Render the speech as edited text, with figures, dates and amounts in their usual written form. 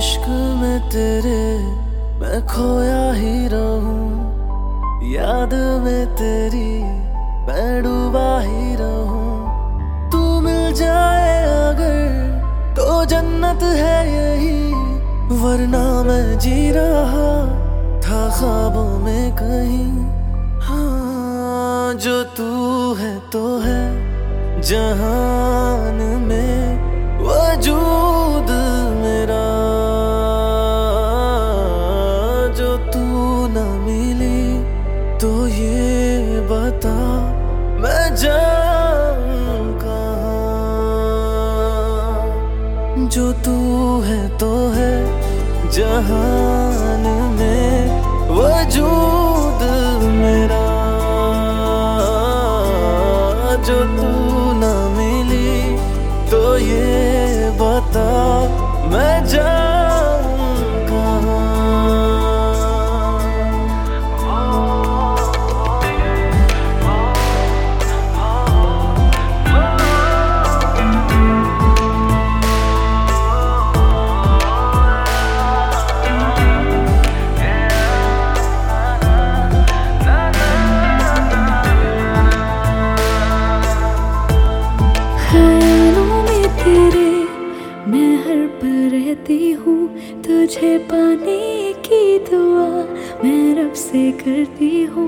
इश्क में तेरे मैं खोया ही रहूं, याद में तेरी मैं डूबा ही रहूं। तू मिल जाए अगर तो जन्नत है यही, वरना मैं जी रहा था ख्वाबों में कहीं। हाँ, जो तू है तो है जहान में वजूद मेरा, जो तू न मिली तो ये बता मैं जाऊं कहाँ। जो तू है तो है जहान में वजूद मेरा, जो तू न मिली तो ये बता मैं जाऊं कहाँ। ख्यालों में तेरे मैं हर पल रहती हूँ, तुझे पाने की दुआ मैं रब से करती हूँ।